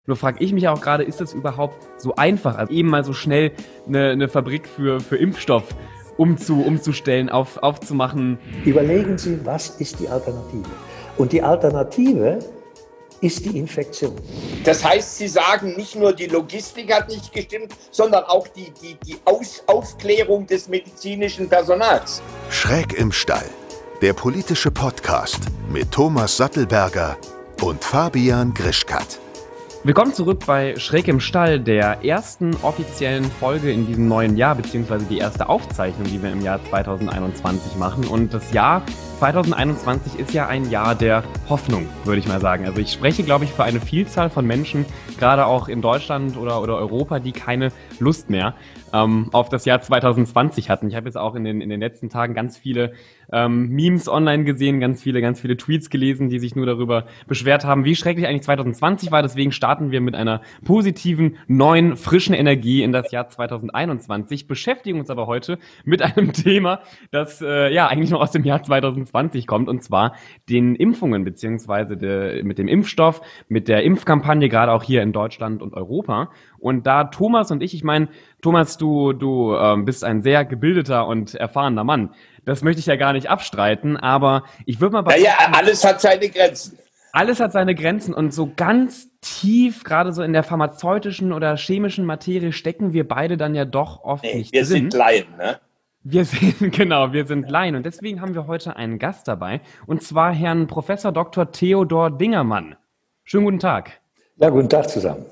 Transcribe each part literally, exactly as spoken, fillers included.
Nur frage ich mich auch gerade, ist das überhaupt so einfach, also eben mal so schnell eine, eine Fabrik für, für Impfstoff umzu, umzustellen, auf, aufzumachen? Überlegen Sie, was ist die Alternative? Und die Alternative ist die Infektion. Das heißt, Sie sagen, nicht nur die Logistik hat nicht gestimmt, sondern auch die, die, die Aus- Aufklärung des medizinischen Personals. Schräg im Stall, der politische Podcast mit Thomas Sattelberger und Fabian Grischkat. Willkommen zurück bei Schräg im Stall, der ersten offiziellen Folge in diesem neuen Jahr, beziehungsweise die erste Aufzeichnung, die wir im Jahr zwanzig einundzwanzig machen. Und das Jahr zwanzig einundzwanzig ist ja ein Jahr der Hoffnung, würde ich mal sagen. Also ich spreche, glaube ich, für eine Vielzahl von Menschen, gerade auch in Deutschland oder, oder Europa, die keine Lust mehr ähm, auf das Jahr zwanzig zwanzig hatten. Ich habe jetzt auch in den, in den letzten Tagen ganz viele ähm, Memes online gesehen, ganz viele, ganz viele Tweets gelesen, die sich nur darüber beschwert haben, wie schrecklich eigentlich zwanzig zwanzig war. Deswegen starten wir mit einer positiven, neuen, frischen Energie in das Jahr zwanzig einundzwanzig, beschäftigen uns aber heute mit einem Thema, das äh, ja eigentlich noch aus dem Jahr zwanzig zwanzig kommt, und zwar den Impfungen beziehungsweise de, mit dem Impfstoff, mit der Impfkampagne, gerade auch hier in Deutschland und Europa. Und da Thomas und ich, ich meine, Thomas, du, du ähm, bist ein sehr gebildeter und erfahrener Mann. Das möchte ich ja gar nicht abstreiten, aber ich würde mal... Naja, alles hat seine Grenzen. Alles hat seine Grenzen, und so ganz tief, gerade so in der pharmazeutischen oder chemischen Materie, stecken wir beide dann ja doch oft Nee, nicht wir drin. sind Laien, ne? Wir sind, genau, wir sind Laien, und deswegen haben wir heute einen Gast dabei, und zwar Herrn Professor Doktor Theodor Dingermann. Schönen guten Tag. Ja, guten Tag zusammen.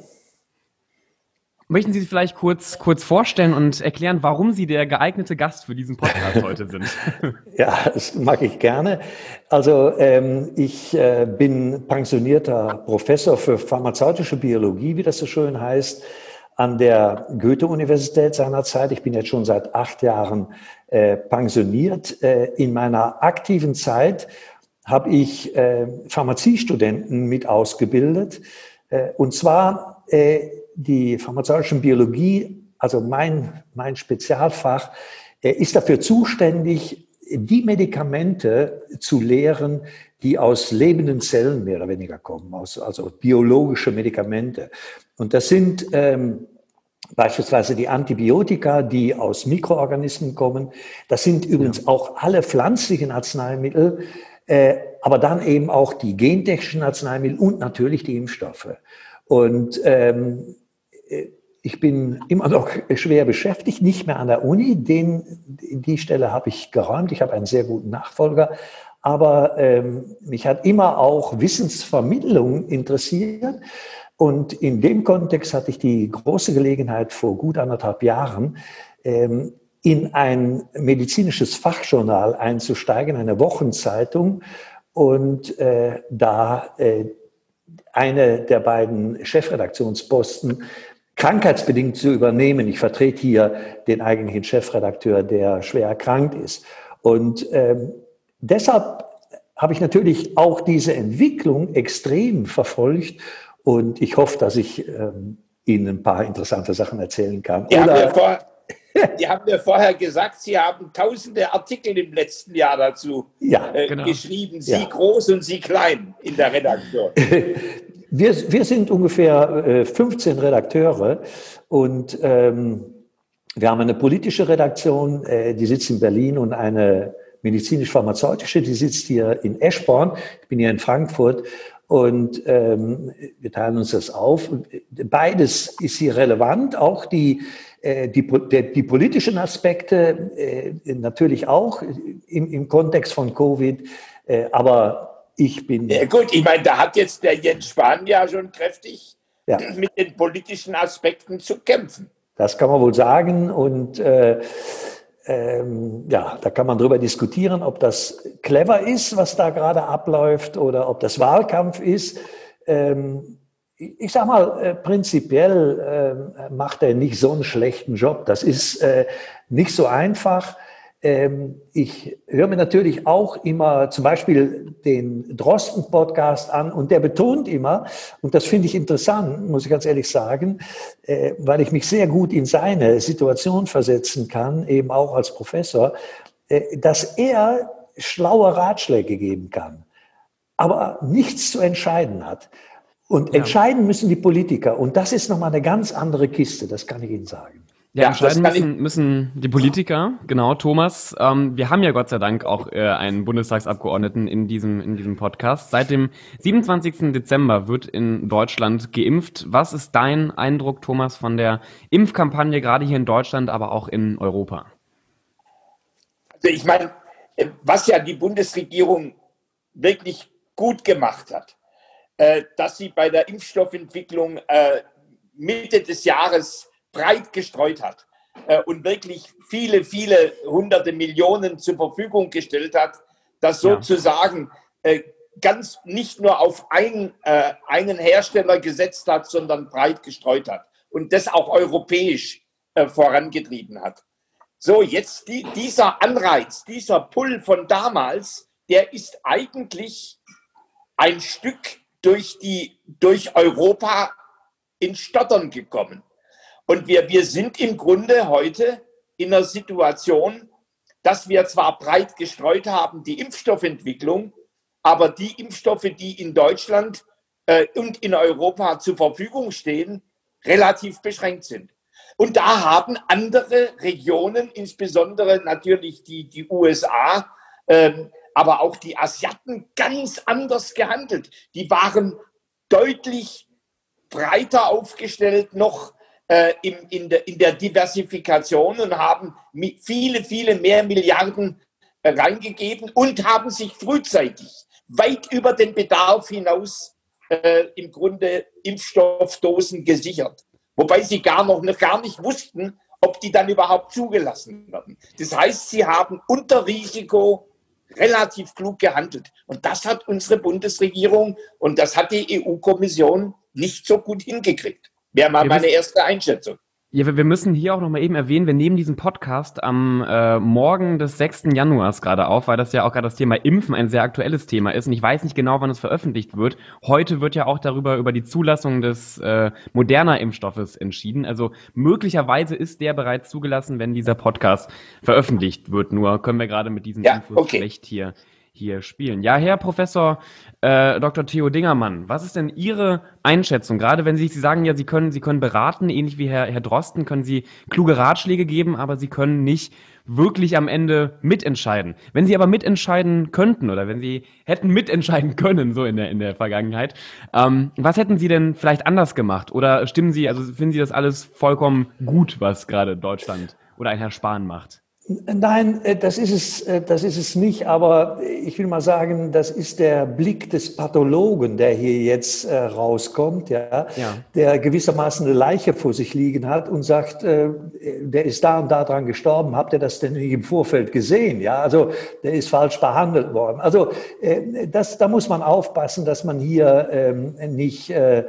Möchten Sie sich vielleicht kurz, kurz vorstellen und erklären, warum Sie der geeignete Gast für diesen Podcast heute sind? Ja, das mag ich gerne. Also ähm, ich äh, bin pensionierter Professor für pharmazeutische Biologie, wie das so schön heißt, an der Goethe-Universität seinerzeit. Ich bin jetzt schon seit acht Jahren äh, pensioniert. Äh, in meiner aktiven Zeit habe ich äh, Pharmaziestudenten mit ausgebildet. Äh, und zwar äh, die pharmazeutische Biologie, also mein, mein Spezialfach, äh, ist dafür zuständig, die Medikamente zu lehren, die aus lebenden Zellen mehr oder weniger kommen, aus, also biologische Medikamente. Und das sind ähm, beispielsweise die Antibiotika, die aus Mikroorganismen kommen. Das sind übrigens auch alle pflanzlichen Arzneimittel, äh, aber dann eben auch die gentechnischen Arzneimittel und natürlich die Impfstoffe. Und ähm, ich bin immer noch schwer beschäftigt, nicht mehr an der Uni. Den, die Stelle habe ich geräumt. Ich habe einen sehr guten Nachfolger. Aber ähm, mich hat immer auch Wissensvermittlung interessiert. Und in dem Kontext hatte ich die große Gelegenheit, vor gut anderthalb Jahren ähm, in ein medizinisches Fachjournal einzusteigen, eine Wochenzeitung. Und äh, da äh, eine der beiden Chefredaktionsposten krankheitsbedingt zu übernehmen. Ich vertrete hier den eigentlichen Chefredakteur, der schwer erkrankt ist. Und ähm, deshalb habe ich natürlich auch diese Entwicklung extrem verfolgt, und ich hoffe, dass ich ähm, Ihnen ein paar interessante Sachen erzählen kann. Die, haben wir vor, die haben wir vorher gesagt, Sie haben tausende Artikel im letzten Jahr dazu ja, äh, genau. geschrieben, Sie Ja. groß und Sie klein in der Redaktion. Wir, wir sind ungefähr äh, fünfzehn Redakteure, und ähm, wir haben eine politische Redaktion, äh, die sitzt in Berlin, und eine medizinisch-pharmazeutische, die sitzt hier in Eschborn. Ich bin hier in Frankfurt, und ähm, wir teilen uns das auf. Beides ist hier relevant, auch die, äh, die, der, die politischen Aspekte äh, natürlich auch im, im Kontext von Covid, äh, aber ich bin... Ja, gut, ich meine, da hat jetzt der Jens Spahn ja schon kräftig Ja. mit den politischen Aspekten zu kämpfen. Das kann man wohl sagen, und äh, ähm, ja, da kann man drüber diskutieren, ob das clever ist, was da gerade abläuft, oder ob das Wahlkampf ist. Ähm, ich sag mal, äh, prinzipiell äh, macht er nicht so einen schlechten Job. Das ist äh, nicht so einfach. Ähm, ich höre mir natürlich auch immer zum Beispiel den Drosten-Podcast an, und der betont immer, und das finde ich interessant, muss ich ganz ehrlich sagen, äh, weil ich mich sehr gut in seine Situation versetzen kann, eben auch als Professor, äh, dass er schlaue Ratschläge geben kann, aber nichts zu entscheiden hat. Und Ja. entscheiden müssen die Politiker. Und das ist nochmal eine ganz andere Kiste, das kann ich Ihnen sagen. Ja, Ja, entscheiden das kann müssen, müssen die Politiker, genau, Thomas. Ähm, wir haben ja Gott sei Dank auch äh, einen Bundestagsabgeordneten in diesem, in diesem Podcast. Seit dem siebenundzwanzigsten Dezember wird in Deutschland geimpft. Was ist dein Eindruck, Thomas, von der Impfkampagne, gerade hier in Deutschland, aber auch in Europa? Also ich meine, was ja die Bundesregierung wirklich gut gemacht hat, äh, dass sie bei der Impfstoffentwicklung äh, Mitte des Jahres breit gestreut hat äh, und wirklich viele, viele hunderte Millionen zur Verfügung gestellt hat, dass Ja. sozusagen äh, ganz nicht nur auf ein, äh, einen Hersteller gesetzt hat, sondern breit gestreut hat und das auch europäisch äh, vorangetrieben hat. So, jetzt die, dieser Anreiz, dieser Pull von damals, der ist eigentlich ein Stück durch, die, durch Europa ins Stottern gekommen. Und wir, wir sind im Grunde heute in einer Situation, dass wir zwar breit gestreut haben, die Impfstoffentwicklung, aber die Impfstoffe, die in Deutschland äh, und in Europa zur Verfügung stehen, relativ beschränkt sind. Und da haben andere Regionen, insbesondere natürlich die, die U S A, ähm, aber auch die Asiaten, ganz anders gehandelt. Die waren deutlich breiter aufgestellt noch äh, in, in, der, in der Diversifikation und haben viele, viele mehr Milliarden äh, reingegeben und haben sich frühzeitig weit über den Bedarf hinaus äh, im Grunde Impfstoffdosen gesichert. Wobei sie gar noch gar nicht wussten, ob die dann überhaupt zugelassen werden. Das heißt, sie haben unter Risiko relativ klug gehandelt. Und das hat unsere Bundesregierung und das hat die E U-Kommission nicht so gut hingekriegt. Wäre mal meine erste Einschätzung. Ja, wir wir müssen hier auch noch mal eben erwähnen, wir nehmen diesen Podcast am äh, Morgen des sechsten Januars gerade auf, weil das ja auch gerade das Thema Impfen ein sehr aktuelles Thema ist. Und ich weiß nicht genau, wann es veröffentlicht wird. Heute wird ja auch darüber über die Zulassung des äh, Moderna-Impfstoffes entschieden. Also möglicherweise ist der bereits zugelassen, wenn dieser Podcast veröffentlicht wird. Nur können wir gerade mit diesen Ja, Infos okay. schlecht hier hier spielen. Ja, Herr Professor äh, Doktor Theo Dingermann, was ist denn Ihre Einschätzung? Gerade wenn Sie, Sie sagen ja, Sie können, Sie können beraten, ähnlich wie Herr, Herr Drosten, können Sie kluge Ratschläge geben, aber Sie können nicht wirklich am Ende mitentscheiden. Wenn Sie aber mitentscheiden könnten oder wenn Sie hätten mitentscheiden können, so in der, in der Vergangenheit, ähm, was hätten Sie denn vielleicht anders gemacht? Oder stimmen Sie, also finden Sie das alles vollkommen gut, was gerade Deutschland oder ein Herr Spahn macht? Nein, das ist es, das ist es nicht, aber ich will mal sagen, das ist der Blick des Pathologen, der hier jetzt äh, rauskommt, ja, Ja. der gewissermaßen eine Leiche vor sich liegen hat und sagt, äh, der ist da und da dran gestorben, habt ihr das denn nicht im Vorfeld gesehen? Ja, also der ist falsch behandelt worden. Also äh, das, da muss man aufpassen, dass man hier ähm, nicht, äh,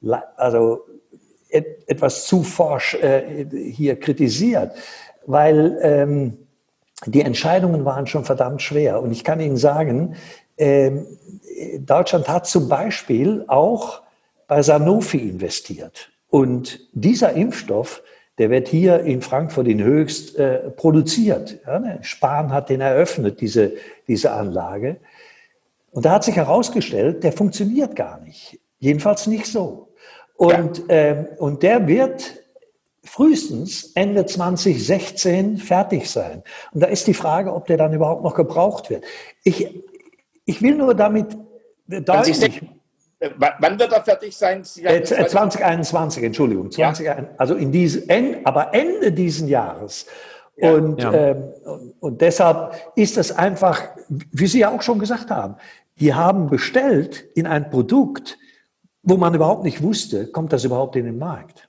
also et, etwas zu forsch äh, hier kritisiert. Weil ähm, die Entscheidungen waren schon verdammt schwer. Und ich kann Ihnen sagen, ähm, Deutschland hat zum Beispiel auch bei Sanofi investiert. Und dieser Impfstoff, der wird hier in Frankfurt in Höchst äh, produziert. Ja, ne? Spahn hat den eröffnet, diese, diese Anlage. Und da hat sich herausgestellt, der funktioniert gar nicht. Jedenfalls nicht so. Und, ja. ähm, und der wird frühestens Ende zwanzig sechzehn fertig sein. Und da ist die Frage, ob der dann überhaupt noch gebraucht wird. Ich, ich will nur damit deutlich... Wann wird er fertig sein? Äh, zwanzig einundzwanzig, Entschuldigung. zwanzig, ja. Also in diese, aber Ende dieses Jahres. Ja, und, ja. Ähm, und, und deshalb ist es einfach, wie Sie ja auch schon gesagt haben, die haben bestellt in ein Produkt, wo man überhaupt nicht wusste, kommt das überhaupt in den Markt.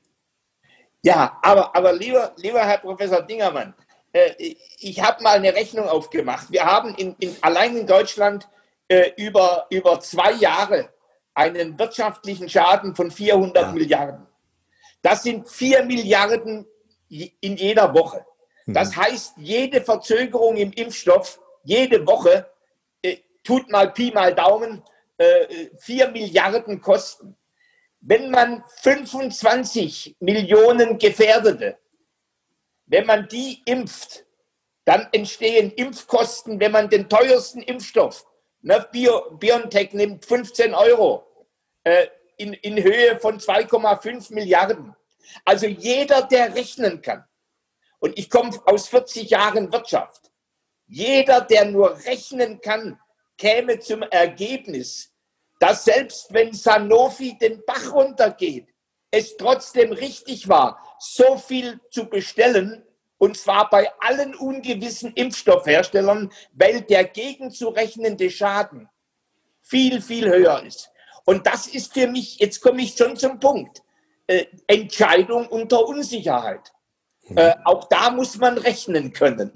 Ja, aber, aber lieber, lieber Herr Professor Dingermann, äh, ich habe mal eine Rechnung aufgemacht. Wir haben in, in, allein in Deutschland äh, über, über zwei Jahre einen wirtschaftlichen Schaden von vierhundert ja. Milliarden. Das sind vier Milliarden in jeder Woche. Das heißt, jede Verzögerung im Impfstoff, jede Woche, äh, tut mal Pi mal Daumen, äh, vier Milliarden kosten. Wenn man fünfundzwanzig Millionen Gefährdete, wenn man die impft, dann entstehen Impfkosten, wenn man den teuersten Impfstoff, ne, Bio, BioNTech nimmt fünfzehn Euro, äh, in, in Höhe von zwei Komma fünf Milliarden. Also jeder, der rechnen kann, und ich komme aus vierzig Jahren Wirtschaft, jeder, der nur rechnen kann, käme zum Ergebnis, dass selbst wenn Sanofi den Bach runtergeht, es trotzdem richtig war, so viel zu bestellen, und zwar bei allen ungewissen Impfstoffherstellern, weil der gegenzurechnende Schaden viel, viel höher ist. Und das ist für mich, jetzt komme ich schon zum Punkt, äh, Entscheidung unter Unsicherheit. Äh, auch da muss man rechnen können.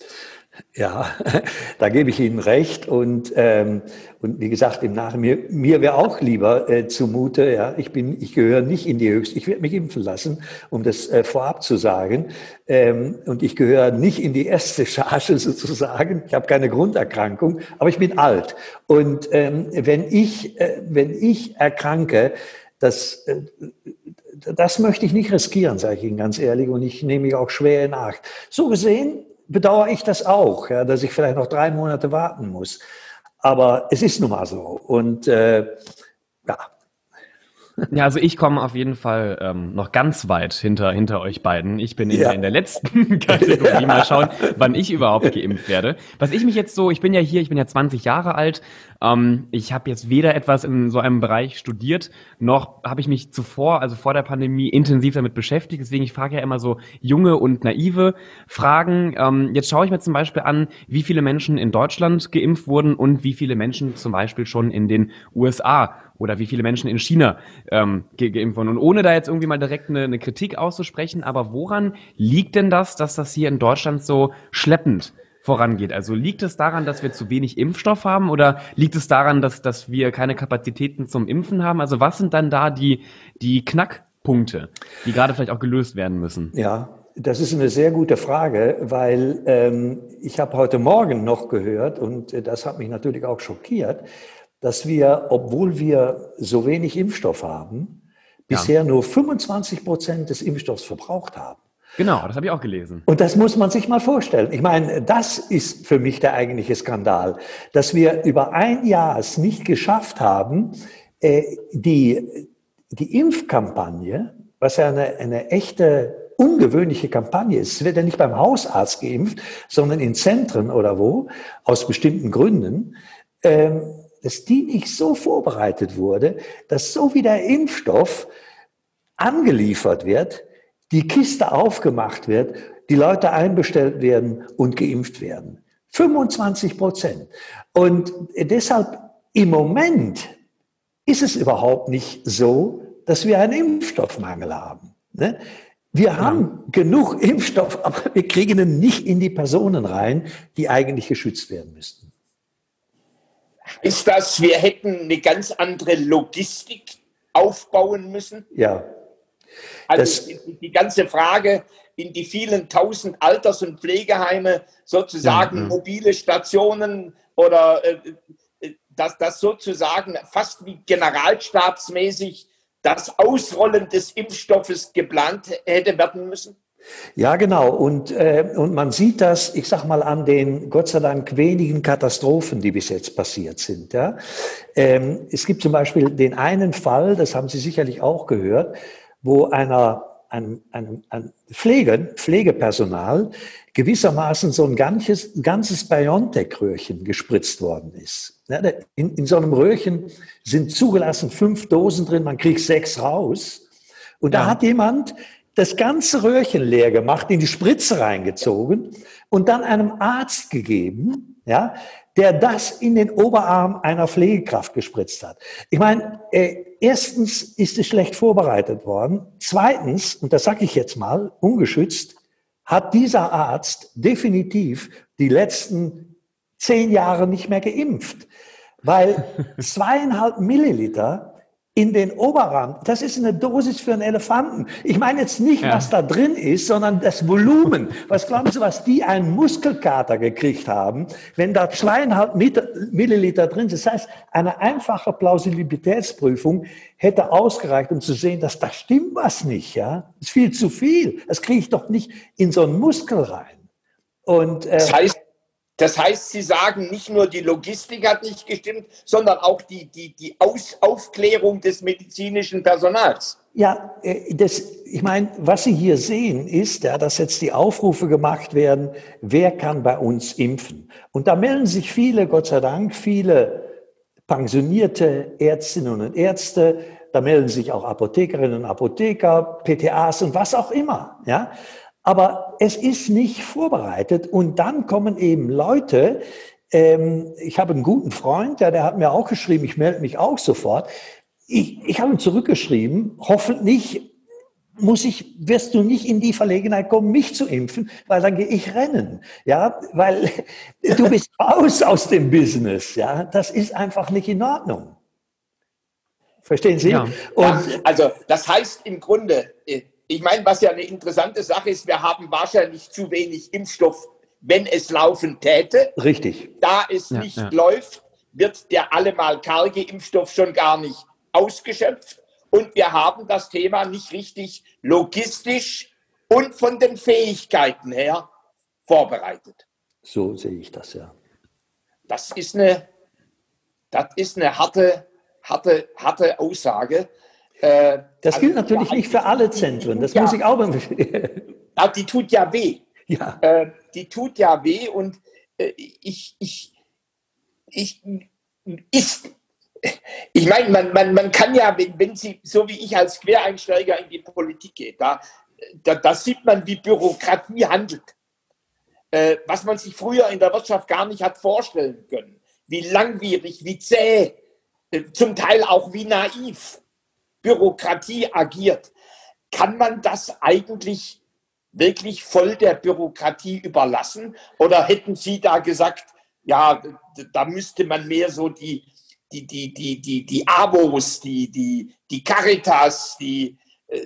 Ja, da gebe ich Ihnen recht. Und, ähm, und wie gesagt, im Nachhinein, mir, mir wäre auch lieber äh, zumute, ja, ich bin, ich gehöre nicht in die höchste, ich werde mich impfen lassen, um das äh, vorab zu sagen. Ähm, und ich gehöre nicht in die erste Charge sozusagen. Ich habe keine Grunderkrankung, aber ich bin alt. Und ähm, wenn ich, äh, wenn ich erkranke, das, äh, das möchte ich nicht riskieren, sage ich Ihnen ganz ehrlich. Und ich nehme mich auch schwer in Acht. So gesehen bedauere ich das auch, ja, dass ich vielleicht noch drei Monate warten muss. Aber es ist nun mal so. Und äh, ja. Ja, also ich komme auf jeden Fall ähm, noch ganz weit hinter, hinter euch beiden. Ich bin in, Ja. der, in der letzten Kategorie. Mal schauen, wann ich überhaupt geimpft werde. Was ich mich jetzt so, ich bin ja hier, ich bin ja zwanzig Jahre alt. Ähm, ich habe jetzt weder etwas in so einem Bereich studiert, noch habe ich mich zuvor, also vor der Pandemie, intensiv damit beschäftigt. Deswegen, ich frage ja immer so junge und naive Fragen. Ähm, jetzt schaue ich mir zum Beispiel an, wie viele Menschen in Deutschland geimpft wurden und wie viele Menschen zum Beispiel schon in den U S A oder wie viele Menschen in China ähm, ge- geimpft wurden. Und ohne da jetzt irgendwie mal direkt eine, eine Kritik auszusprechen, aber woran liegt denn das, dass das hier in Deutschland so schleppend vorangeht? Also liegt es daran, dass wir zu wenig Impfstoff haben, oder liegt es daran, dass, dass wir keine Kapazitäten zum Impfen haben? Also was sind dann da die, die Knackpunkte, die gerade vielleicht auch gelöst werden müssen? Ja, das ist eine sehr gute Frage, weil ähm, ich habe heute Morgen noch gehört, und äh, das hat mich natürlich auch schockiert, dass wir, obwohl wir so wenig Impfstoff haben, bisher nur fünfundzwanzig Prozent des Impfstoffs verbraucht haben. Genau, das habe ich auch gelesen. Und das muss man sich mal vorstellen. Ich meine, das ist für mich der eigentliche Skandal, dass wir über ein Jahr es nicht geschafft haben, äh, die, die Impfkampagne, was ja eine, eine echte ungewöhnliche Kampagne ist. Es wird ja nicht beim Hausarzt geimpft, sondern in Zentren oder wo, aus bestimmten Gründen, ähm, dass die nicht so vorbereitet wurde, dass so wie der Impfstoff angeliefert wird, die Kiste aufgemacht wird, die Leute einbestellt werden und geimpft werden. fünfundzwanzig Prozent. Und deshalb im Moment ist es überhaupt nicht so, dass wir einen Impfstoffmangel haben. Ne? Wir haben ja. genug Impfstoff, aber wir kriegen ihn nicht in die Personen rein, die eigentlich geschützt werden müssten. Ist das, wir hätten eine ganz andere Logistik aufbauen müssen? Ja. Also die, die ganze Frage in die vielen tausend Alters- und Pflegeheime, sozusagen ja, ja. mobile Stationen oder äh, dass das sozusagen fast wie generalstabsmäßig das Ausrollen des Impfstoffes geplant hätte werden müssen? Ja, genau. Und, äh, und man sieht das, ich sag mal, an den Gott sei Dank wenigen Katastrophen, die bis jetzt passiert sind. Ja? Ähm, es gibt zum Beispiel den einen Fall, das haben Sie sicherlich auch gehört, wo einer, ein, ein, ein Pflege, Pflegepersonal gewissermaßen so ein ganzes, ganzes BioNTech-Röhrchen gespritzt worden ist. Ja, in, in so einem Röhrchen sind zugelassen fünf Dosen drin, man kriegt sechs raus. Und da ja. hat jemand das ganze Röhrchen leer gemacht, in die Spritze reingezogen und dann einem Arzt gegeben, ja, der das in den Oberarm einer Pflegekraft gespritzt hat. Ich meine, äh, erstens ist es schlecht vorbereitet worden. Zweitens, und das sage ich jetzt mal, ungeschützt, hat dieser Arzt definitiv die letzten zehn Jahre nicht mehr geimpft. Weil zweieinhalb Milliliter in den Oberarm, das ist eine Dosis für einen Elefanten. Ich meine jetzt nicht, ja. was da drin ist, sondern das Volumen. Was glauben Sie, was die einen Muskelkater gekriegt haben, wenn da zweieinhalb Milliliter drin sind? Das heißt, eine einfache Plausibilitätsprüfung hätte ausgereicht, um zu sehen, dass da stimmt was nicht. Ja, das ist viel zu viel. Das kriege ich doch nicht in so einen Muskel rein. Und, äh, das heißt, Das heißt, Sie sagen, nicht nur die Logistik hat nicht gestimmt, sondern auch die, die, die Aus Aufklärung des medizinischen Personals. Ja, das, ich meine, was Sie hier sehen, ist, ja, dass jetzt die Aufrufe gemacht werden, wer kann bei uns impfen? Und da melden sich viele, Gott sei Dank, viele pensionierte Ärztinnen und Ärzte, da melden sich auch Apothekerinnen und Apotheker, P T As und was auch immer, ja. Aber es ist nicht vorbereitet und dann kommen eben Leute, ähm, ich habe einen guten Freund, der, der hat mir auch geschrieben, ich melde mich auch sofort. Ich, ich habe ihm zurückgeschrieben, hoffentlich muss ich, wirst du nicht in die Verlegenheit kommen, mich zu impfen, weil dann gehe ich rennen, ja, weil du bist raus aus dem Business, ja, das ist einfach nicht in Ordnung. Verstehen Sie? Ja. Und Ja, also das heißt im Grunde, ich meine, was ja eine interessante Sache ist, wir haben wahrscheinlich zu wenig Impfstoff, wenn es laufen täte. richtig. Da es Ja, nicht ja. läuft, wird der allemal karge Impfstoff schon gar nicht ausgeschöpft. Und wir haben das Thema nicht richtig logistisch und von den Fähigkeiten her vorbereitet. So sehe ich das, ja. Das ist eine, das ist eine harte, harte, harte Aussage. Äh, Das also gilt natürlich nicht für alle Zentren, das ja, muss ich auch. ja, die tut ja weh. Ja. Äh, die tut ja weh und äh, ich, ich, ich, ich, ich meine, man, man, man kann ja, wenn, wenn Sie, so wie ich als Quereinsteiger in die Politik gehe, da, da, da sieht man, wie Bürokratie handelt. Äh, was man sich früher in der Wirtschaft gar nicht hat vorstellen können. Wie langwierig, wie zäh, äh, zum Teil auch wie naiv Bürokratie agiert. Kann man das eigentlich wirklich voll der Bürokratie überlassen? Oder hätten Sie da gesagt, ja, da müsste man mehr so die, die, die, die, die, die Abos, die, die, die Caritas, die äh,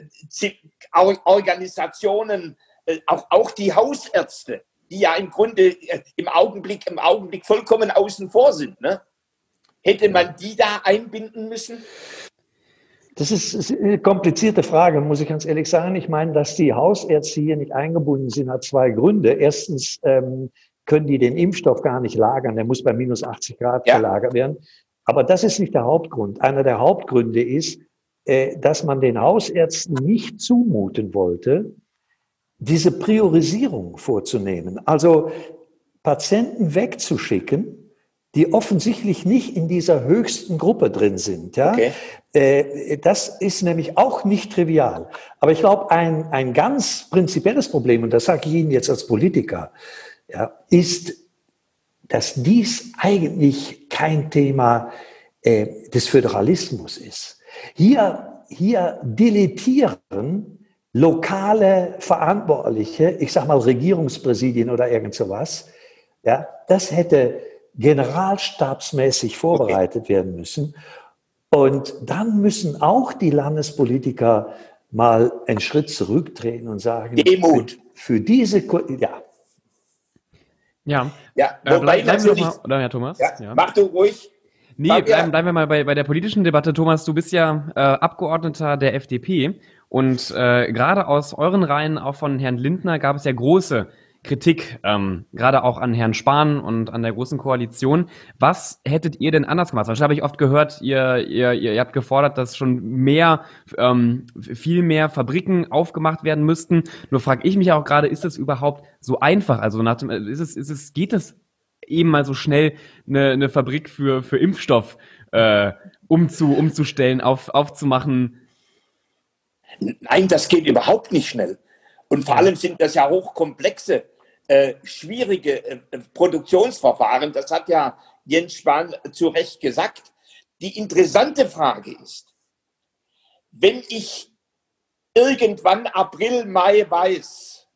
Organisationen, äh, auch, auch die Hausärzte, die ja im Grunde äh, im Augenblick, im Augenblick vollkommen außen vor sind, ne? Hätte man die da einbinden müssen? Das ist eine komplizierte Frage, muss ich ganz ehrlich sagen. Ich meine, dass die Hausärzte hier nicht eingebunden sind, hat zwei Gründe. Erstens ähm, können die den Impfstoff gar nicht lagern. Der muss bei minus achtzig Grad Ja. gelagert werden. Aber das ist nicht der Hauptgrund. Einer der Hauptgründe ist, äh, dass man den Hausärzten nicht zumuten wollte, diese Priorisierung vorzunehmen. Also Patienten wegzuschicken, die offensichtlich nicht in dieser höchsten Gruppe drin sind. Ja? Okay. Äh, das ist nämlich auch nicht trivial. Aber ich glaube, ein, ein ganz prinzipielles Problem, und das sage ich Ihnen jetzt als Politiker, ja, ist, dass dies eigentlich kein Thema äh, des Föderalismus ist. Hier, hier dilettieren lokale Verantwortliche, ich sage mal Regierungspräsidien oder irgend sowas, ja, das hätte generalstabsmäßig vorbereitet okay. werden müssen. Und dann müssen auch die Landespolitiker mal einen Schritt zurücktreten und sagen, Demut. Für, für diese, ja. Ja, ja äh, wobei bleib, bleiben wir natürlich, mal, oder Herr Thomas? Ja, ja. Mach du ruhig. Nee, bleiben, bleiben wir mal bei, bei der politischen Debatte. Thomas, du bist ja äh, Abgeordneter der F D P und äh, gerade aus euren Reihen, auch von Herrn Lindner, gab es ja große Kritik, ähm, gerade auch an Herrn Spahn und an der Großen Koalition. Was hättet ihr denn anders gemacht? Wahrscheinlich habe ich oft gehört, ihr, ihr, ihr habt gefordert, dass schon mehr, ähm, viel mehr Fabriken aufgemacht werden müssten. Nur frage ich mich auch gerade, ist das überhaupt so einfach? Also nach dem, ist es, ist es, geht es eben mal so schnell, eine, eine Fabrik für, für Impfstoff äh, umzu, umzustellen, auf, aufzumachen? Nein, das geht überhaupt nicht schnell. Und vor allem sind das ja hochkomplexe, äh, schwierige äh, Produktionsverfahren. Das hat ja Jens Spahn zu Recht gesagt. Die interessante Frage ist, wenn ich irgendwann April, Mai weiß,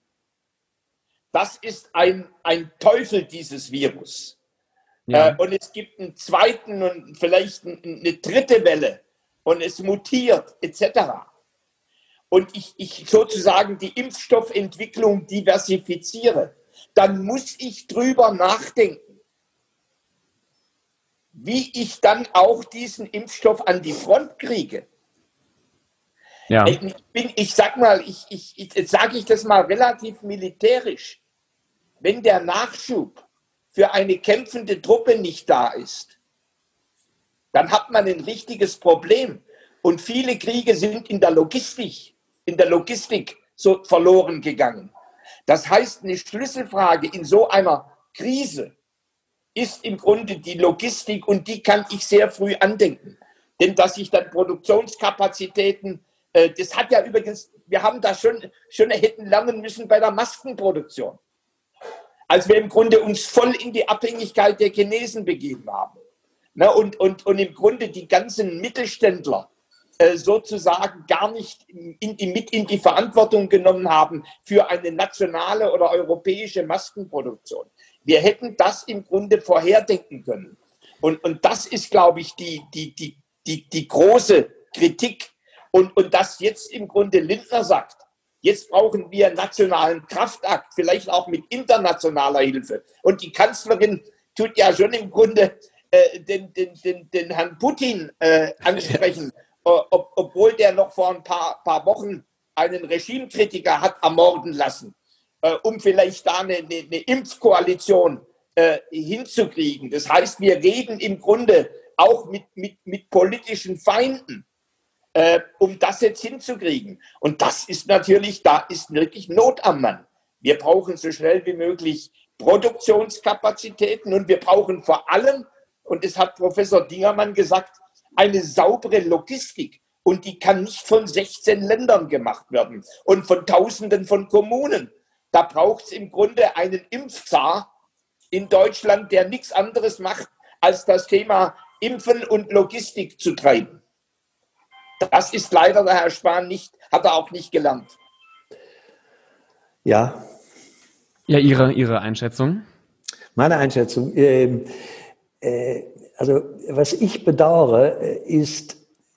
das ist ein, ein Teufel, dieses Virus. Ja. Äh, und es gibt einen zweiten und vielleicht eine dritte Welle und es mutiert et cetera. Und ich, ich sozusagen die Impfstoffentwicklung diversifiziere, dann muss ich drüber nachdenken, wie ich dann auch diesen Impfstoff an die Front kriege. Ja. Ich, bin, ich sag mal, ich, ich, jetzt sage ich das mal relativ militärisch. Wenn der Nachschub für eine kämpfende Truppe nicht da ist, dann hat man ein richtiges Problem. Und viele Kriege sind in der Logistik, in der Logistik so verloren gegangen. Das heißt, eine Schlüsselfrage in so einer Krise ist im Grunde die Logistik, und die kann ich sehr früh andenken. Denn dass sich dann Produktionskapazitäten, äh, das hat ja übrigens, wir haben da schon, schon hätten lernen müssen bei der Maskenproduktion, als wir im Grunde uns voll in die Abhängigkeit der Chinesen begeben haben. Ne, und, und, und im Grunde die ganzen Mittelständler äh, sozusagen gar nicht in die, mit in die Verantwortung genommen haben für eine nationale oder europäische Maskenproduktion. Wir hätten das im Grunde vorherdenken können. Und, und das ist, glaube ich, die, die, die, die, die große Kritik. Und, und dass jetzt im Grunde Lindner sagt, jetzt brauchen wir einen nationalen Kraftakt, vielleicht auch mit internationaler Hilfe. Und die Kanzlerin tut ja schon im Grunde äh, den, den, den, den Herrn Putin äh, ansprechen, ob, obwohl der noch vor ein paar, paar Wochen einen Regimekritiker hat ermorden lassen, äh, um vielleicht da eine, eine, eine Impfkoalition äh, hinzukriegen. Das heißt, wir reden im Grunde auch mit, mit, mit politischen Feinden, äh, um das jetzt hinzukriegen. Und das ist natürlich, da ist wirklich Not am Mann. Wir brauchen so schnell wie möglich Produktionskapazitäten, und wir brauchen vor allem, und das hat Professor Dingermann gesagt, eine saubere Logistik. Und die kann nicht von sechzehn Ländern gemacht werden und von Tausenden von Kommunen. Da braucht es im Grunde einen Impfzar in Deutschland, der nichts anderes macht, als das Thema Impfen und Logistik zu treiben. Das ist leider der Herr Spahn nicht, hat er auch nicht gelernt. Ja. Ja, Ihre, Ihre Einschätzung? Meine Einschätzung. Äh, äh, also, was ich bedauere, ist,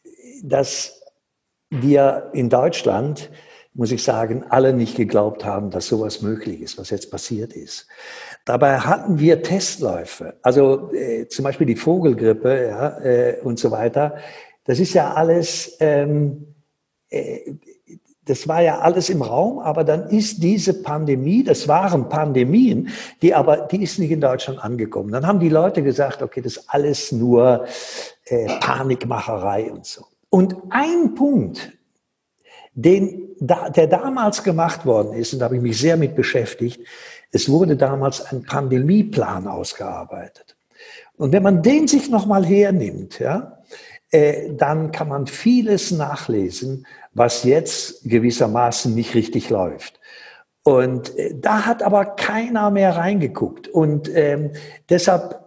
dass wir in Deutschland, muss ich sagen, alle nicht geglaubt haben, dass sowas möglich ist, was jetzt passiert ist. Dabei hatten wir Testläufe, also äh, zum Beispiel die Vogelgrippe, ja, äh, und so weiter. Das ist ja alles, ähm, äh, das war ja alles im Raum, aber dann ist diese Pandemie, das waren Pandemien, die aber, die ist nicht in Deutschland angekommen. Dann haben die Leute gesagt, okay, das ist alles nur äh, Panikmacherei und so. Und ein Punkt, den, da, der damals gemacht worden ist, und da habe ich mich sehr mit beschäftigt, es wurde damals ein Pandemieplan ausgearbeitet. Und wenn man den sich nochmal hernimmt, ja, äh, dann kann man vieles nachlesen, was jetzt gewissermaßen nicht richtig läuft. Und äh, da hat aber keiner mehr reingeguckt. Und ähm, deshalb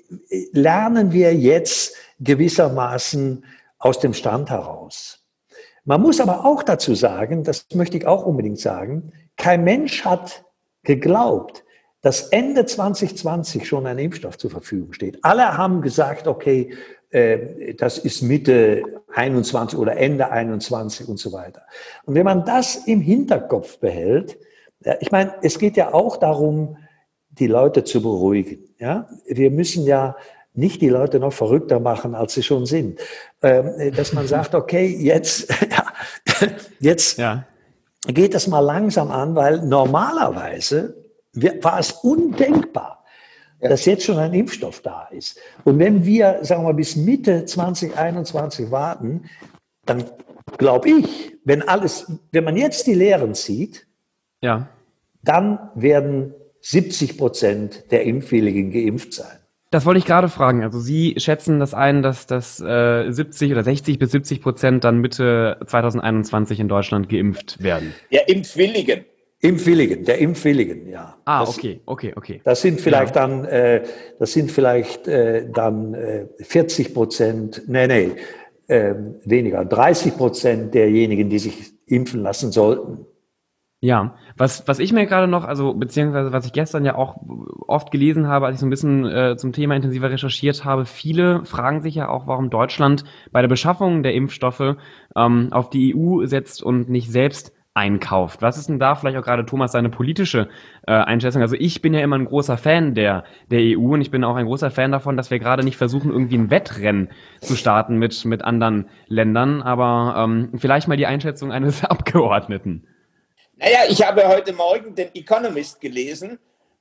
lernen wir jetzt gewissermaßen aus dem Stand heraus. Man muss aber auch dazu sagen, das möchte ich auch unbedingt sagen, kein Mensch hat geglaubt, dass Ende zwanzig zwanzig schon ein Impfstoff zur Verfügung steht. Alle haben gesagt, okay, äh, das ist Mitte einundzwanzig oder Ende einundzwanzig und so weiter. Und wenn man das im Hinterkopf behält, ja, ich meine, es geht ja auch darum, die Leute zu beruhigen. Ja? Wir müssen ja nicht die Leute noch verrückter machen, als sie schon sind. Ähm, dass man sagt, okay, jetzt, ja, jetzt ja. geht das mal langsam an, weil normalerweise war es undenkbar, ja. dass jetzt schon ein Impfstoff da ist. Und wenn wir, sagen wir mal, bis Mitte zwanzig einundzwanzig warten, dann glaube ich, wenn alles, wenn man jetzt die Lehren zieht, ja. dann werden siebzig Prozent der Impfwilligen geimpft sein. Das wollte ich gerade fragen. Also Sie schätzen das ein, dass das äh, siebzig oder sechzig bis siebzig Prozent dann Mitte zwanzig einundzwanzig in Deutschland geimpft werden? Der Impfwilligen. Impfwilligen, der Impfwilligen, ja. Ah, das, okay, okay, okay. Das sind vielleicht ja. dann, äh, das sind vielleicht äh, dann äh, vierzig Prozent, nee, nee, äh, weniger, dreißig Prozent derjenigen, die sich impfen lassen sollten. Ja, was, was ich mir gerade noch, also beziehungsweise was ich gestern ja auch oft gelesen habe, als ich so ein bisschen äh, zum Thema intensiver recherchiert habe, viele fragen sich ja auch, warum Deutschland bei der Beschaffung der Impfstoffe ähm, auf die E U setzt und nicht selbst einkauft. Was ist denn da vielleicht auch gerade, Thomas, seine politische äh, Einschätzung? Also ich bin ja immer ein großer Fan der, der E U und ich bin auch ein großer Fan davon, dass wir gerade nicht versuchen, irgendwie ein Wettrennen zu starten mit, mit anderen Ländern, aber ähm, vielleicht mal die Einschätzung eines Abgeordneten. Naja, ich habe heute Morgen den Economist gelesen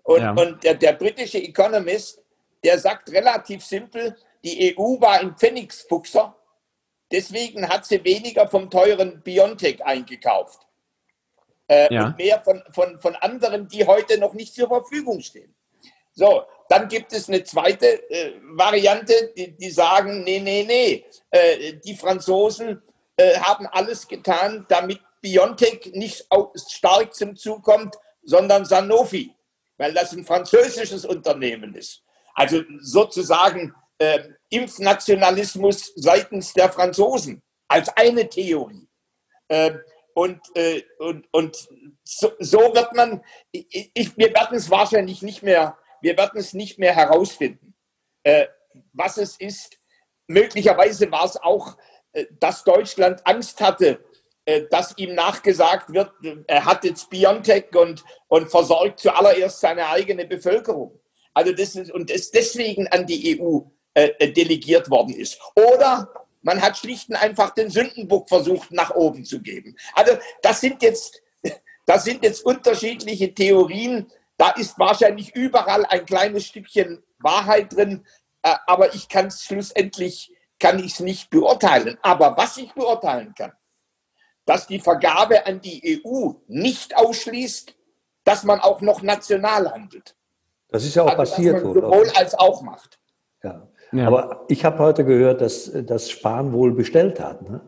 Und, Ja. und der, der britische Economist, der sagt relativ simpel, die E U war ein Pfennigsfuchser, deswegen hat sie weniger vom teuren BioNTech eingekauft. Äh, Ja. Und mehr von, von, von anderen, die heute noch nicht zur Verfügung stehen. So, dann gibt es eine zweite äh, Variante, die, die sagen, nee, nee, nee, äh, die Franzosen äh, haben alles getan, damit BioNTech nicht stark zum Zug kommt, sondern Sanofi, weil das ein französisches Unternehmen ist. Also sozusagen äh, Impfnationalismus seitens der Franzosen als eine Theorie. Äh, und, äh, und, und so, so wird man, ich, ich, wir werden es wahrscheinlich nicht mehr, wir werden es nicht mehr herausfinden, äh, was es ist. Möglicherweise war es auch, äh, dass Deutschland Angst hatte, äh, dass ihm nachgesagt wird, er hat jetzt BioNTech und, und versorgt zuallererst seine eigene Bevölkerung. Also das ist, und das deswegen an die E U äh, delegiert worden ist. Oder man hat schlicht und einfach den Sündenbock versucht, nach oben zu geben. Also das sind jetzt, das sind jetzt unterschiedliche Theorien. Da ist wahrscheinlich überall ein kleines Stückchen Wahrheit drin, äh, aber ich kann es schlussendlich, kann ich es nicht beurteilen. Aber was ich beurteilen kann, dass die Vergabe an die E U nicht ausschließt, dass man auch noch national handelt. Das ist ja auch Also, passiert. dass man sowohl als auch macht. Ja. Ja. Aber ich habe heute gehört, dass, dass Spahn wohl bestellt hat. Ne?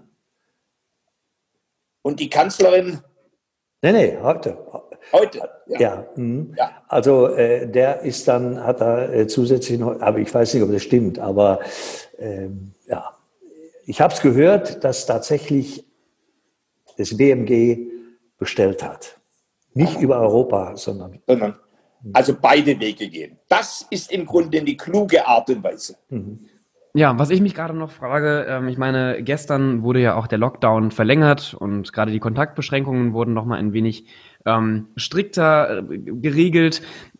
Und die Kanzlerin Nee, nee, heute. heute. Ja, Ja. mhm. Ja. Also äh, der ist dann, hat er äh, zusätzlich noch, aber ich weiß nicht, ob das stimmt, aber ähm, ja, ich habe es gehört, dass tatsächlich das B M G bestellt hat. Nicht über Europa, sondern... Sondern also beide Wege gehen. Das ist im Grunde eine kluge Art und Weise. Mhm. Ja, was ich mich gerade noch frage, ähm, ich meine, gestern wurde ja auch der Lockdown verlängert und gerade die Kontaktbeschränkungen wurden noch mal ein wenig ähm, strikter äh, geregelt.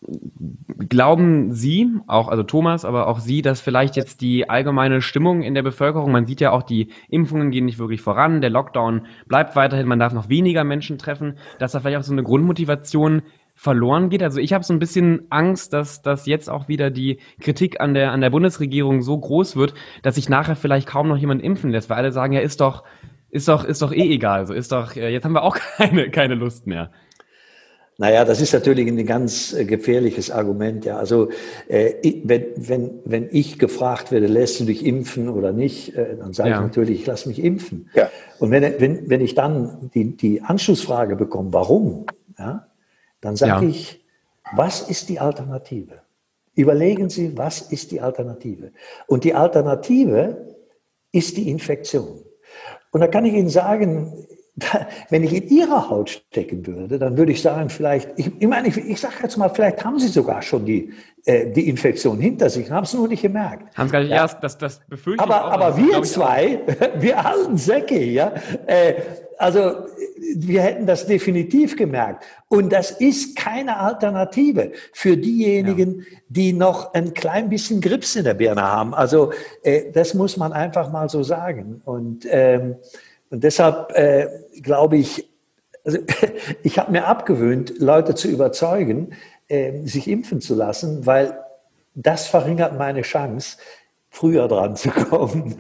Glauben Sie, auch also Thomas, aber auch Sie, dass vielleicht jetzt die allgemeine Stimmung in der Bevölkerung, man sieht ja auch, die Impfungen gehen nicht wirklich voran, der Lockdown bleibt weiterhin, man darf noch weniger Menschen treffen, dass da vielleicht auch so eine Grundmotivation verloren geht. Also ich habe so ein bisschen Angst, dass, dass jetzt auch wieder die Kritik an der, an der Bundesregierung so groß wird, dass sich nachher vielleicht kaum noch jemand impfen lässt, weil alle sagen, ja, ist doch, ist doch, ist doch eh egal. So ist doch, jetzt haben wir auch keine, keine Lust mehr. Naja, das ist natürlich ein ganz äh, gefährliches Argument. Ja, also äh, ich, wenn, wenn, wenn ich gefragt werde, lässt du dich impfen oder nicht, äh, dann sage Ja. ich natürlich, ich lasse mich impfen. Ja. Und wenn, wenn, wenn ich dann die, die Anschlussfrage bekomme, warum, ja, dann sage Ja. ich, was ist die Alternative? Überlegen Sie, was ist die Alternative? Und die Alternative ist die Infektion. Und da kann ich Ihnen sagen, wenn ich in Ihrer Haut stecken würde, dann würde ich sagen, vielleicht, ich, ich meine, ich, ich sage jetzt mal, vielleicht haben Sie sogar schon die, äh, die Infektion hinter sich, haben es nur nicht gemerkt. Haben es gar nicht Ja. erst, das, das befürchte Aber, ich auch. aber Das wir glaube ich zwei, wir alten Säcke hier, äh, also wir hätten das definitiv gemerkt. Und das ist keine Alternative für diejenigen, ja. die noch ein klein bisschen Grips in der Birne haben. Also äh, das muss man einfach mal so sagen. Und, ähm, und deshalb äh, glaube ich, also, ich habe mir abgewöhnt, Leute zu überzeugen, äh, sich impfen zu lassen, weil das verringert meine Chance, früher dran zu kommen.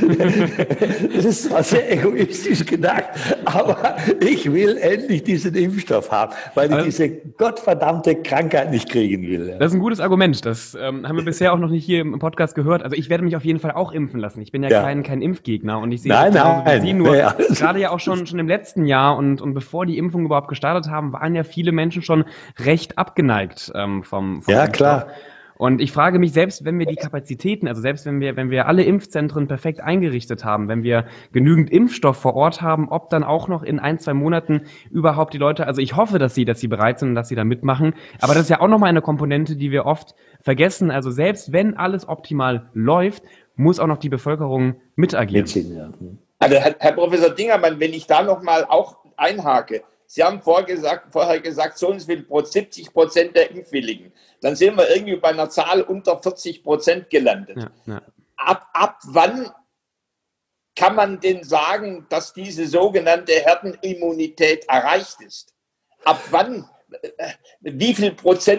Das ist zwar sehr egoistisch gedacht, aber ich will endlich diesen Impfstoff haben, weil ich also, diese gottverdammte Krankheit nicht kriegen will. Das ist ein gutes Argument. Das ähm, haben wir bisher auch noch nicht hier im Podcast gehört. Also ich werde mich auf jeden Fall auch impfen lassen. Ich bin ja, ja. Kein, kein Impfgegner und ich sehe nein, das genauso nein, wie Sie. Nur ja. gerade ja auch schon, schon im letzten Jahr und, und bevor die Impfungen überhaupt gestartet haben, waren ja viele Menschen schon recht abgeneigt ähm, vom, vom Ja, Impfstoff. Klar. Und ich frage mich, selbst wenn wir die Kapazitäten, also selbst wenn wir, wenn wir alle Impfzentren perfekt eingerichtet haben, wenn wir genügend Impfstoff vor Ort haben, ob dann auch noch in ein, zwei Monaten überhaupt die Leute, also ich hoffe, dass sie, dass sie bereit sind und dass sie da mitmachen. Aber das ist ja auch nochmal eine Komponente, die wir oft vergessen. Also selbst wenn alles optimal läuft, muss auch noch die Bevölkerung mitagieren. Mitziehen, ja. Also Herr, Herr Professor Dingermann, wenn ich da nochmal auch einhake, Sie haben vorher gesagt, vorher gesagt, so und so viel, siebzig Prozent der Impfwilligen. Dann sind wir irgendwie bei einer Zahl unter vierzig Prozent gelandet. Ja, ja. Ab, ab wann kann man denn sagen, dass diese sogenannte Herdenimmunität erreicht ist? Ab wann, wie viel Prozent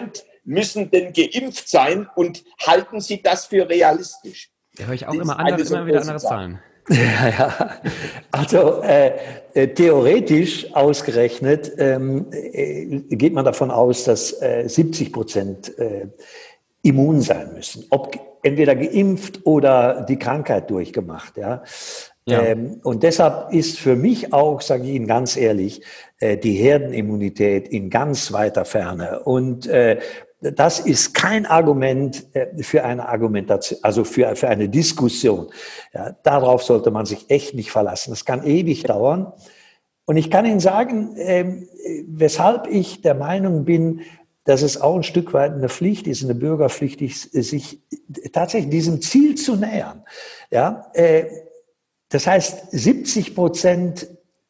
müssen denn geimpft sein und halten Sie das für realistisch? Da höre ich auch immer, andere, so immer wieder andere Zahlen. Ja, ja. Also äh, äh, theoretisch ausgerechnet ähm, äh, geht man davon aus, dass äh, siebzig Prozent äh, immun sein müssen, ob entweder geimpft oder die Krankheit durchgemacht. Ja. Ja. Ähm, und deshalb ist für mich auch, sage ich Ihnen ganz ehrlich, äh, die Herdenimmunität in ganz weiter Ferne. Und äh, das ist kein Argument äh, für eine Argumentation, also für, für eine Diskussion. Ja, darauf sollte man sich echt nicht verlassen. Das kann ewig dauern. Und ich kann Ihnen sagen, äh, weshalb ich der Meinung bin, dass es auch ein Stück weit eine Pflicht ist, eine Bürgerpflicht ist, sich tatsächlich diesem Ziel zu nähern. Ja, äh, das heißt, siebzig Prozent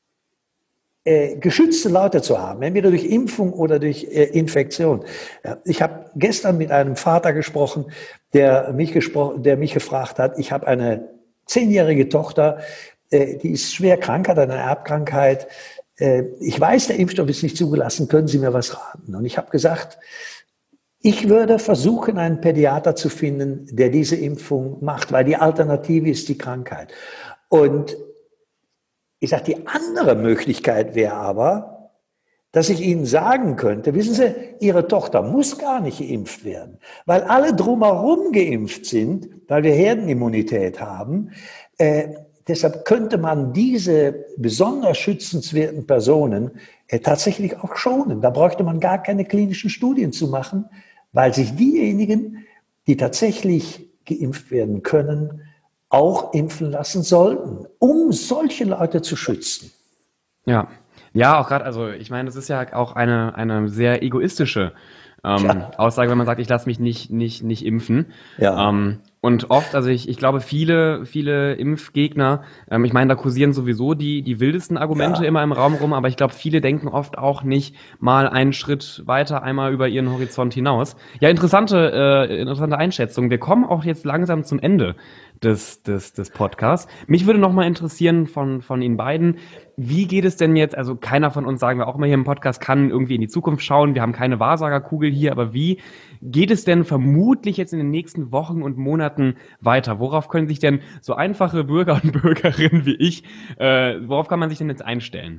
äh, geschützte Leute zu haben, entweder durch Impfung oder durch äh, Infektion. Ja, ich habe gestern mit einem Vater gesprochen, der mich, gespro- der mich gefragt hat, ich habe eine zehnjährige Tochter, äh, die ist schwer krank, hat eine Erbkrankheit. Äh, ich weiß, der Impfstoff ist nicht zugelassen, können Sie mir was raten? Und ich habe gesagt, ich würde versuchen, einen Pädiater zu finden, der diese Impfung macht, weil die Alternative ist die Krankheit. Und ich sage, die andere Möglichkeit wäre aber, dass ich Ihnen sagen könnte, wissen Sie, Ihre Tochter muss gar nicht geimpft werden, weil alle drumherum geimpft sind, weil wir Herdenimmunität haben. Äh, deshalb könnte man diese besonders schützenswerten Personen äh, tatsächlich auch schonen. Da bräuchte man gar keine klinischen Studien zu machen, weil sich diejenigen, die tatsächlich geimpft werden können, auch impfen lassen sollten, um solche Leute zu schützen. Ja, ja, auch gerade, also ich meine, das ist ja auch eine, eine sehr egoistische ähm, ja. Aussage, wenn man sagt, ich lasse mich nicht, nicht, nicht impfen. Ja. Ähm, und oft, also ich, ich glaube, viele, viele Impfgegner, ähm, ich meine, da kursieren sowieso die, die wildesten Argumente ja. immer im Raum rum, aber ich glaube, viele denken oft auch nicht mal einen Schritt weiter, einmal über ihren Horizont hinaus. Ja, interessante, äh, interessante Einschätzung. Wir kommen auch jetzt langsam zum Ende des, des, des Podcasts. Mich würde noch mal interessieren von, von Ihnen beiden, wie geht es denn jetzt, also keiner von uns, sagen wir auch immer hier im Podcast, kann irgendwie in die Zukunft schauen, wir haben keine Wahrsagerkugel hier, aber wie geht es denn vermutlich jetzt in den nächsten Wochen und Monaten weiter? Worauf können sich denn so einfache Bürger und Bürgerinnen wie ich, äh, worauf kann man sich denn jetzt einstellen?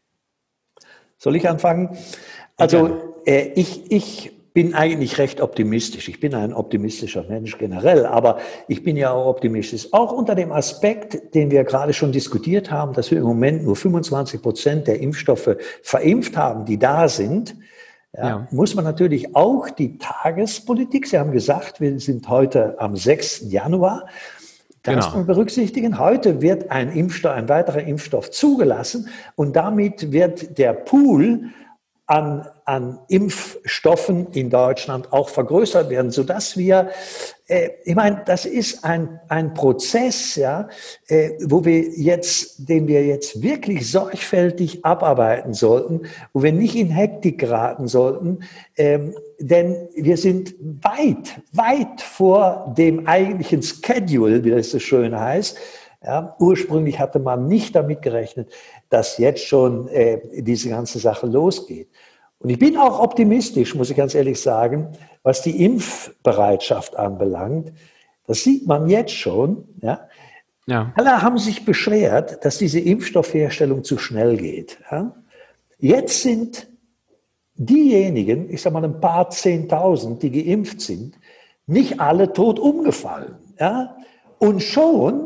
Soll ich anfangen? Also äh, ich, ich bin eigentlich recht optimistisch. Ich bin ein optimistischer Mensch generell, aber ich bin ja auch optimistisch. Auch unter dem Aspekt, den wir gerade schon diskutiert haben, dass wir im Moment nur fünfundzwanzig Prozent der Impfstoffe verimpft haben, die da sind, ja, ja. muss man natürlich auch die Tagespolitik, Sie haben gesagt, wir sind heute am sechsten Januar, das muss man berücksichtigen. Heute wird ein Impfstoff, ein weiterer Impfstoff zugelassen und damit wird der Pool An, an Impfstoffen in Deutschland auch vergrößert werden, sodass wir, äh, ich meine, das ist ein, ein Prozess, ja, äh, wo wir jetzt, den wir jetzt wirklich sorgfältig abarbeiten sollten, wo wir nicht in Hektik geraten sollten, ähm, denn wir sind weit, weit vor dem eigentlichen Schedule, wie das so schön heißt. Ja, ursprünglich hatte man nicht damit gerechnet, dass jetzt schon äh, diese ganze Sache losgeht. Und ich bin auch optimistisch, muss ich ganz ehrlich sagen, was die Impfbereitschaft anbelangt. Das sieht man jetzt schon. Ja. Ja. Alle haben sich beschwert, dass diese Impfstoffherstellung zu schnell geht. Ja. Jetzt sind diejenigen, ich sage mal ein paar Zehntausend, die geimpft sind, nicht alle tot umgefallen. Ja. Und schon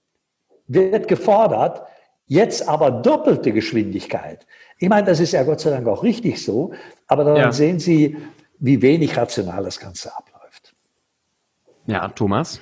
wird gefordert, jetzt aber doppelte Geschwindigkeit. Ich meine, das ist ja Gott sei Dank auch richtig so, aber dann ja. sehen Sie, wie wenig rational das Ganze abläuft. Ja, Thomas,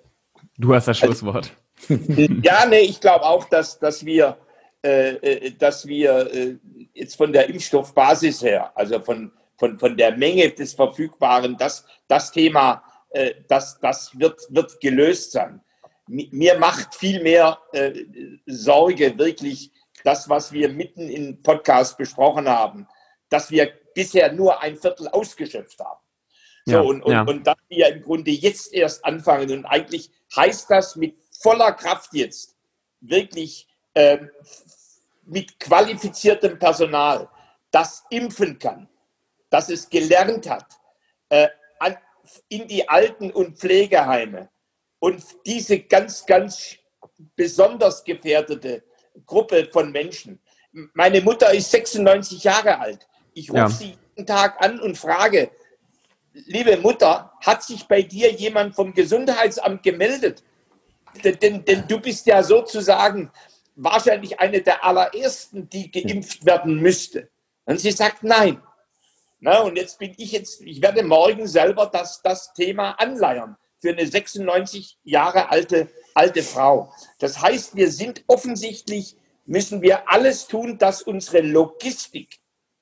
du hast das Schlusswort. Ja, nee, ich glaube auch, dass, dass wir, äh, dass wir äh, jetzt von der Impfstoffbasis her, also von, von, von der Menge des Verfügbaren, das, das Thema, äh, das, das wird, wird gelöst sein. Mir macht viel mehr äh, Sorge wirklich das, was wir mitten im Podcast besprochen haben, dass wir bisher nur ein Viertel ausgeschöpft haben. So, ja, und, und, ja. und dass wir im Grunde jetzt erst anfangen. Und eigentlich heißt das mit voller Kraft jetzt wirklich äh, mit qualifiziertem Personal, das impfen kann, das es gelernt hat, äh, an, in die Alten- und Pflegeheime. Und diese ganz, ganz besonders gefährdete Gruppe von Menschen. Meine Mutter ist sechsundneunzig Jahre alt. Ich rufe Ja. sie jeden Tag an und frage, liebe Mutter, hat sich bei dir jemand vom Gesundheitsamt gemeldet? Denn, denn du bist ja sozusagen wahrscheinlich eine der allerersten, die geimpft werden müsste. Und sie sagt nein. Na, und jetzt bin ich jetzt, ich werde morgen selber das, das Thema anleiern für eine sechsundneunzig Jahre alte, alte Frau. Das heißt, wir sind offensichtlich, müssen wir alles tun, dass unsere Logistik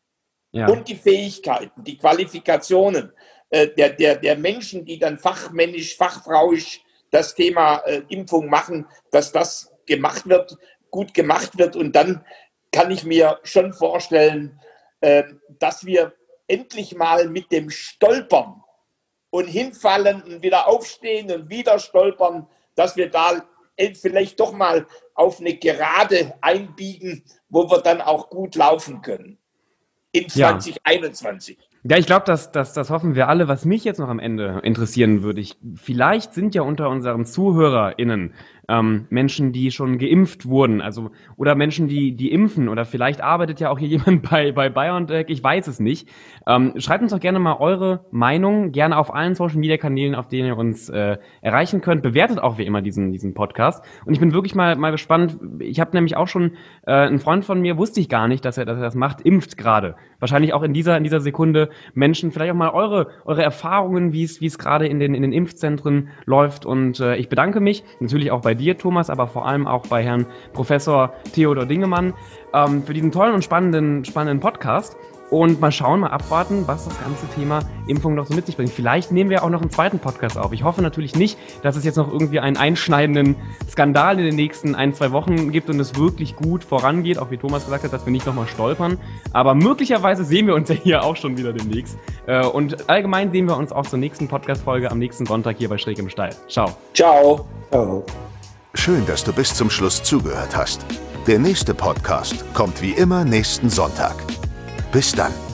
Ja. und die Fähigkeiten, die Qualifikationen äh, der, der, der Menschen, die dann fachmännisch, fachfrauisch das Thema äh, Impfung machen, dass das gemacht wird, gut gemacht wird. Und dann kann ich mir schon vorstellen, äh, dass wir endlich mal mit dem Stolpern und hinfallen und wieder aufstehen und wieder stolpern, dass wir da vielleicht doch mal auf eine Gerade einbiegen, wo wir dann auch gut laufen können. In zwanzig einundzwanzig. Ja, ich glaube, das, das, das hoffen wir alle. Was mich jetzt noch am Ende interessieren würde, ich, vielleicht sind ja unter unseren ZuhörerInnen ähm, Menschen, die schon geimpft wurden, also oder Menschen, die die impfen, oder vielleicht arbeitet ja auch hier jemand bei bei BioNTech, ich weiß es nicht. Ähm, schreibt uns doch gerne mal eure Meinung, gerne auf allen Social-Media-Kanälen, auf denen ihr uns äh, erreichen könnt. Bewertet auch wie immer diesen diesen Podcast. Und ich bin wirklich mal mal gespannt. Ich habe nämlich auch schon äh, einen Freund von mir, wusste ich gar nicht, dass er dass er das macht, impft gerade. Wahrscheinlich auch in dieser in dieser Sekunde Menschen, vielleicht auch mal eure eure Erfahrungen, wie es wie es gerade in den in den Impfzentren läuft. Und äh, ich bedanke mich natürlich auch bei dir, Thomas, aber vor allem auch bei Herrn Professor Theodor Dingemann ähm, für diesen tollen und spannenden spannenden Podcast. Und mal schauen, mal abwarten, was das ganze Thema Impfung noch so mit sich bringt. Vielleicht nehmen wir auch noch einen zweiten Podcast auf. Ich hoffe natürlich nicht, dass es jetzt noch irgendwie einen einschneidenden Skandal in den nächsten ein, zwei Wochen gibt und es wirklich gut vorangeht, auch wie Thomas gesagt hat, dass wir nicht nochmal stolpern. Aber möglicherweise sehen wir uns ja hier auch schon wieder demnächst. Und allgemein sehen wir uns auch zur nächsten Podcast-Folge am nächsten Sonntag hier bei Schräg im Stall. Ciao. Ciao. Oh. Schön, dass du bis zum Schluss zugehört hast. Der nächste Podcast kommt wie immer nächsten Sonntag. Bis dann.